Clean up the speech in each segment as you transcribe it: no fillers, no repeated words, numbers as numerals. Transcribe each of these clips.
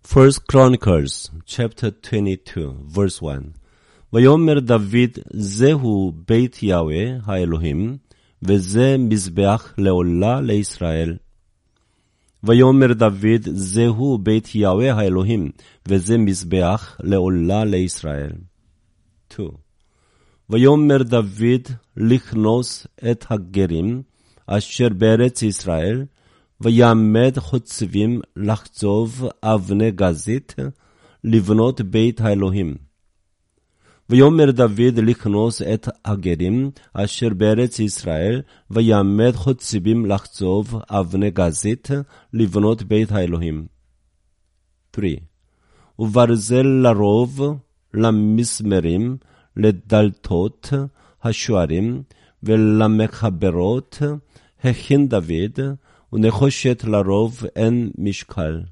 First Chronicles, chapter 22, verse 1. ויאמר דוד, זהו בית יהוה האלוהים, וזה מזבח לעולה לישראל. ויאמר דוד, זהו בית יהוה האלוהים, וזה מזבח לעולה לישראל. 2. ויאמר דוד לכנוס את הגרים, אשר בארץ ישראל, ויעמד חוצבים לחצוב אבני גזית, לבנות בית האלוהים. ויאמר דוד לכנוס את הגרים, אשר בארץ ישראל, ויעמד חוצבים לחצוב אבני גזית, לבנות בית האלוהים. 3. וברזל לרוב, למסמרים, לדלתות השוערים, ולמחברות, הכין דוד, ונחושת לרוב אין משקל.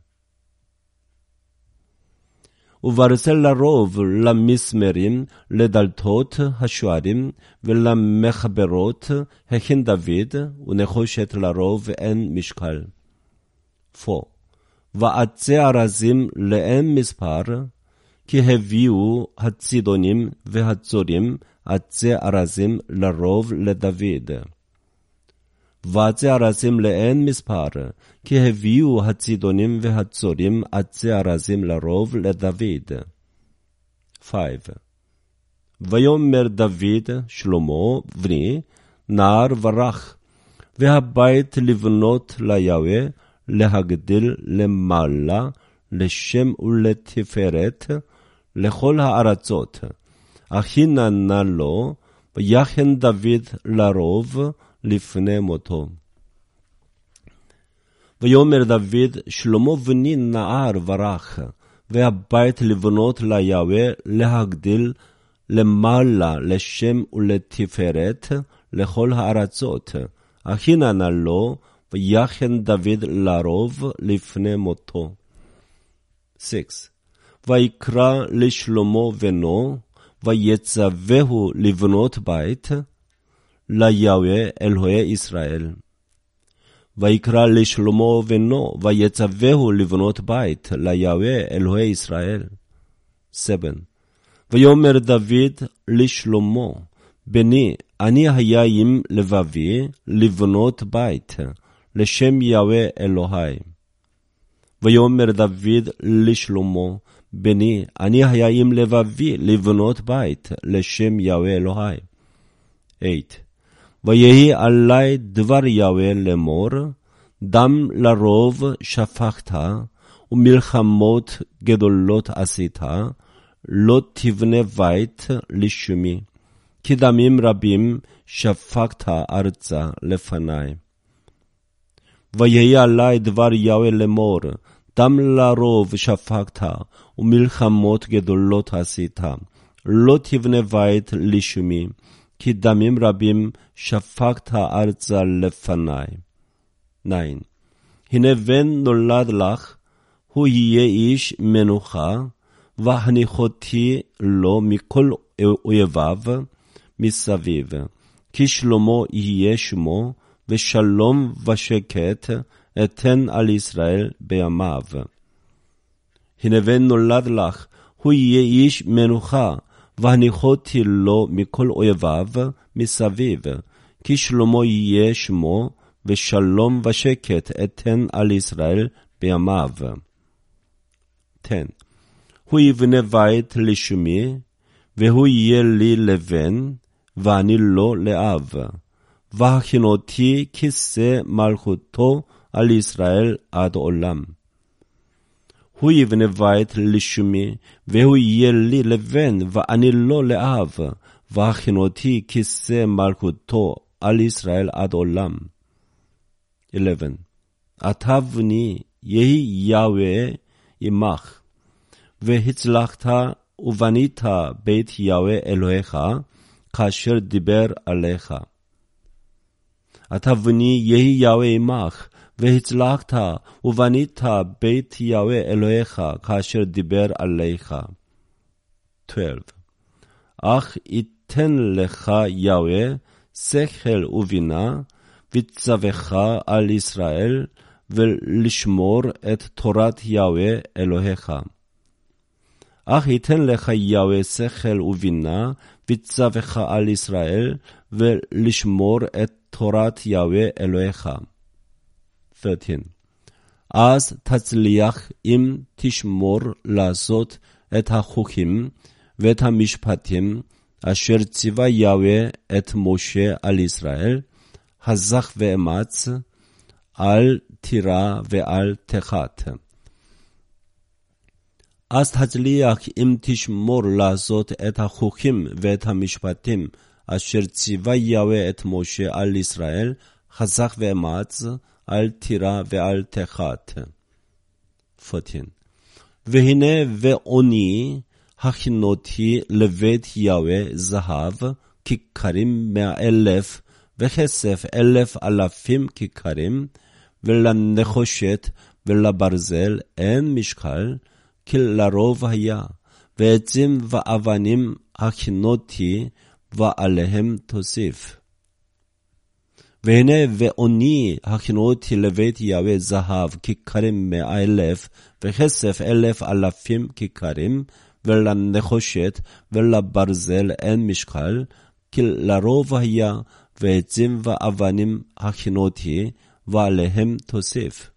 וברזל לרוב למסמרים, לדלתות השוערים, ולמחברות, הכין דוד, ונחושת לרוב אין משקל. 4. ועצי ארזים לאין מספר, כי הביאו הצידונים והצורים עצי ארזים לרוב לדוד. ועצי ארזים לאין מספר, כי הביאו הצידונים והצורים עצי ארזים לרוב לדוד. 5. ויאמר דוד שלמה בני, נער ורך, והבית לבנות ליהוה, להגדיל למעלה, לשם ולתפארת, לכל הארצות. הכינה נא לו, ויחן דוד לרוב, לפני מותו. ויאמר דוד, שלמה בני נער ורך, והבית לבנות ליהוה, להגדיל למעלה, לשם ולתפארת, לכל הארצות. הכינה נא לו, ויחן דוד לרוב, לפני מותו. 6. ויקרא לשלמה בנו, ויצווהו לבנות בית, ליהוה אלוהי ישראל. ויקרא לשלמה בנו, ויצווהו לבנות בית, ליהוה אלוהי ישראל. 7. ויאמר דוד לשלמה, בני, אני היה עם לבבי לבנות בית, לשם יהוה אלוהי. ויאמר דוד לשלמה, בני, אני היה עם לבבי לבנות בית, לשם יהוה אלוהי. 8. ויהי עלי דבר יהוה לאמור, דם לרוב שפכת, ומלחמות גדולות עשית, לא תבנה בית לשמי, כי דמים רבים שפכת ארצה לפני. ויהי עלי דבר יהוה לאמור, דם לרוב שפכת, ומלחמות גדולות עשית, לא תבנה בית לשמי, כי דמים רבים שפכת ארצה לפני. 9. הנה בן נולד לך, הוא יהיה איש מנוחה, והניחותי לו מכל אויביו מסביב. כי שלמה יהיה שמו, ושלום ושקט אתן על ישראל בימיו. הנה בן נולד לך, הוא יהיה איש מנוחה, והניחותי לו מכל אויביו מסביב, כי שלמה יהיה שמו, ושלום ושקט אתן על ישראל בימיו. 10. הוא יבנה בית לשמי, והוא יהיה לי לבן, ואני לו לאב, והכינותי כיסא מלכותו על ישראל עד עולם. הוא יבנה בית לשמי, והוא יהיה לי לבן, ואני לו לאב, והכינותי כיסא מלכותו על ישראל עד עולם. 11. אתה בני, יהי יהוה עמך, והצלחת ובנית בית יהוה אלוהיך, כאשר דיבר עליך. אתה בני, יהי יהוה עמך, והצלחת ובנית בית יהוה אלוהיך, כאשר דיבר עליך. 12. אך ייתן לך יהוה שכל ובינה, וצווך על ישראל, ולשמור את תורת יהוה אלוהיך. אך ייתן לך יהוה שכל ובינה, ויצווך על ישראל, ולשמור את תורת יהוה אלוהיך. 13. אז תצליח אם תשמור לעשות את החוקים ואת המשפטים, אשר ציווה יהוה את משה על ישראל, הזך ואמץ, אל תירא ואל תחת. אז תצליח אם תשמור לעשות את החוקים ואת המשפטים, אשר ציווה יהוה את משה על ישראל, הזך ואמץ, אל תירא ואל תחת. 14. והנה ואוני הכינותי לבית יהוה זהב, כיכרים 100,000, וכסף 1,000 כיכרים, ולנחושת ולברזל אין משקל, כי לרוב היה, ועצים ואבנים הכינותי, ועליהם תוסיף. והנה ואוני הכינותי לבית יהוה זהב, כיכרים 100,000, וכסף 1,000 כיכרים, ולנחושת ולברזל אין משקל, כי לרוב היה, ועצים ואבנים הכינותי, ועליהם תוסיף.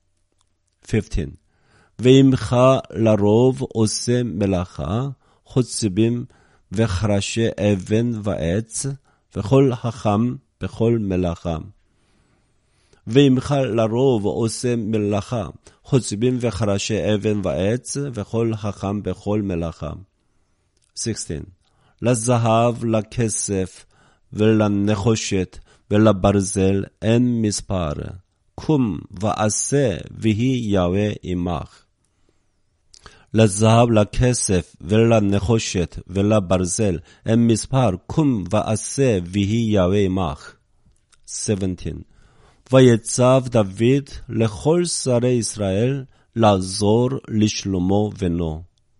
15. ואמך לרוב עושה מלאכה, חוצבים וחרשי אבן ועץ, וכל חכם בכל מלאכה. ואמך לרוב עושה מלאכה, חוצבים וחרשי אבן ועץ, וכל חכם בכל מלאכה. 16. לזהב, לכסף, ולנחושת, ולברזל אין מספר. קום ועשה, ויהי יהוה עמך. לזהב, לכסף, ולנחושת, ולברזל אין מספר. קום ועשה, ויהי יהוה עמך. 17. ויצב דוד לכל שרי ישראל לעזור לשלמה בנו.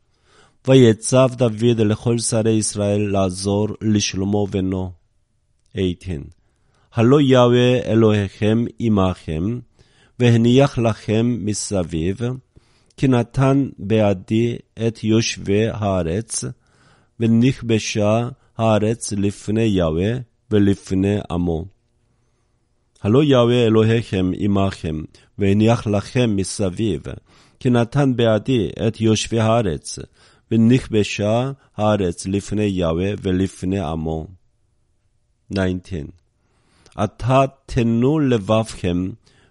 ויצב דוד לכל שרי ישראל לעזור לשלמה בנו. 18. הלא יהוה אלוהיכם עמכם, והניח לכם מסביב, כי נתן בידי את יושבי הארץ, ונכבשה הארץ לפני יהוה ולפני עמו. הלא יהוה אלוהיכם עמכם, והניח לכם מסביב, כי נתן בידי את יושבי הארץ, ונכבשה הארץ לפני יהוה ולפני עמו. 19. עתה תנו לבבכם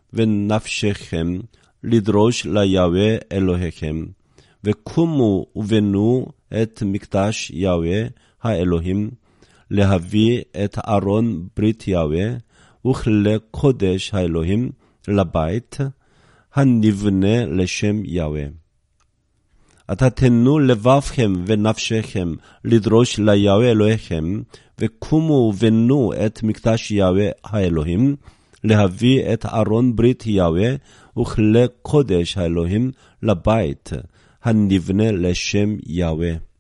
ונפשכם לדרוש ליהוה אלוהיכם, וקומו ובנו את מקדש יהוה האלוהים, להביא את ארון ברית יהוה, וכלי קודש האלוהים לבית, הנבנה לשם יהוה. עתה תנו לבבכם ונפשכם לדרוש ליהוה אלוהיכם, וקומו ובנו את מקדש יהוה האלוהים, להביא את ארון ברית יהוה, וכלי קודש האלוהים לבית, הנבנה לשם יהוה.